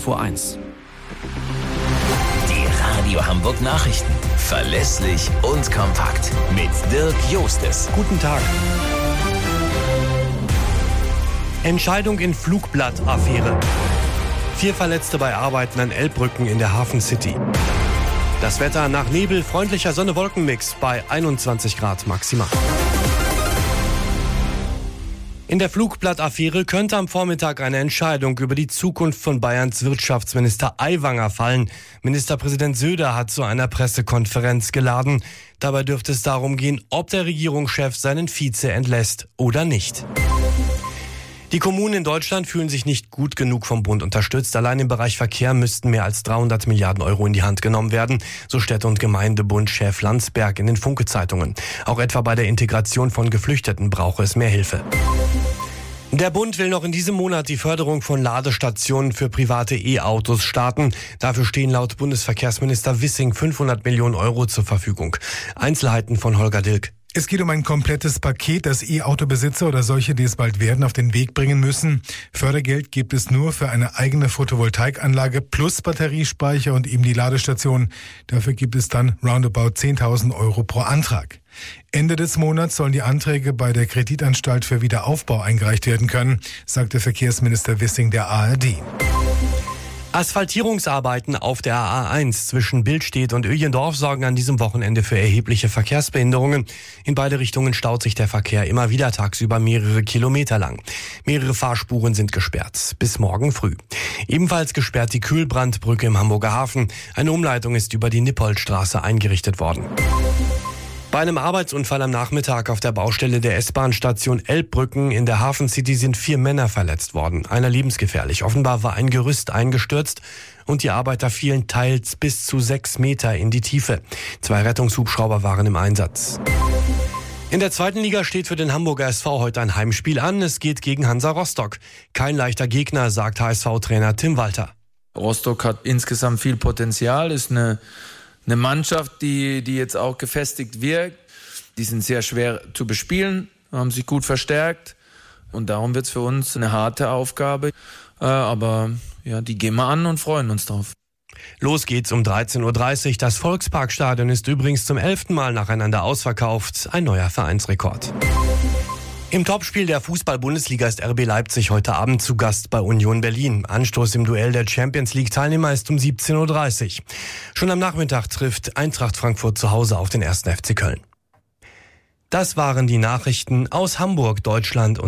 vor 1. Die Radio Hamburg Nachrichten. Verlässlich und kompakt. Mit Dirk Jostes. Guten Tag. Entscheidung in Flugblattaffäre. 4 Verletzte bei Arbeiten an Elbbrücken in der Hafen City. Das Wetter nach Nebel, freundlicher Sonne-Wolken-Mix bei 21 Grad maximal. In der Flugblattaffäre könnte am Vormittag eine Entscheidung über die Zukunft von Bayerns Wirtschaftsminister Aiwanger fallen. Ministerpräsident Söder hat zu einer Pressekonferenz geladen. Dabei dürfte es darum gehen, ob der Regierungschef seinen Vize entlässt oder nicht. Die Kommunen in Deutschland fühlen sich nicht gut genug vom Bund unterstützt. Allein im Bereich Verkehr müssten mehr als 300 Milliarden Euro in die Hand genommen werden, so Städte- und Gemeindebund-Chef Landsberg in den Funke-Zeitungen. Auch etwa bei der Integration von Geflüchteten brauche es mehr Hilfe. Der Bund will noch in diesem Monat die Förderung von Ladestationen für private E-Autos starten. Dafür stehen laut Bundesverkehrsminister Wissing 500 Millionen Euro zur Verfügung. Einzelheiten von Holger Dilk. Es geht um ein komplettes Paket, das E-Auto-Besitzer oder solche, die es bald werden, auf den Weg bringen müssen. Fördergeld gibt es nur für eine eigene Photovoltaikanlage plus Batteriespeicher und eben die Ladestation. Dafür gibt es dann roundabout 10.000 Euro pro Antrag. Ende des Monats sollen die Anträge bei der Kreditanstalt für Wiederaufbau eingereicht werden können, sagte Verkehrsminister Wissing der ARD. Asphaltierungsarbeiten auf der A1 zwischen Billstedt und Öjendorf sorgen an diesem Wochenende für erhebliche Verkehrsbehinderungen. In beide Richtungen staut sich der Verkehr immer wieder tagsüber mehrere Kilometer lang. Mehrere Fahrspuren sind gesperrt, bis morgen früh. Ebenfalls gesperrt die Kühlbrandbrücke im Hamburger Hafen. Eine Umleitung ist über die Nippoldstraße eingerichtet worden. Bei einem Arbeitsunfall am Nachmittag auf der Baustelle der S-Bahn-Station Elbbrücken in der Hafen City sind 4 Männer verletzt worden. Einer lebensgefährlich. Offenbar war ein Gerüst eingestürzt und die Arbeiter fielen teils bis zu 6 Meter in die Tiefe. 2 Rettungshubschrauber waren im Einsatz. In der 2. Liga steht für den Hamburger SV heute ein Heimspiel an. Es geht gegen Hansa Rostock. Kein leichter Gegner, sagt HSV-Trainer Tim Walter. Rostock hat insgesamt viel Potenzial, ist eine Mannschaft, die jetzt auch gefestigt wirkt. Die sind sehr schwer zu bespielen, haben sich gut verstärkt und darum wird es für uns eine harte Aufgabe. Aber ja, die gehen wir an und freuen uns drauf. Los geht's um 13.30 Uhr. Das Volksparkstadion ist übrigens zum 11. Mal nacheinander ausverkauft. Ein neuer Vereinsrekord. Im Topspiel der Fußball-Bundesliga ist RB Leipzig heute Abend zu Gast bei Union Berlin. Anstoß im Duell der Champions-League-Teilnehmer ist um 17.30 Uhr. Schon am Nachmittag trifft Eintracht Frankfurt zu Hause auf den 1. FC Köln. Das waren die Nachrichten aus Hamburg, Deutschland und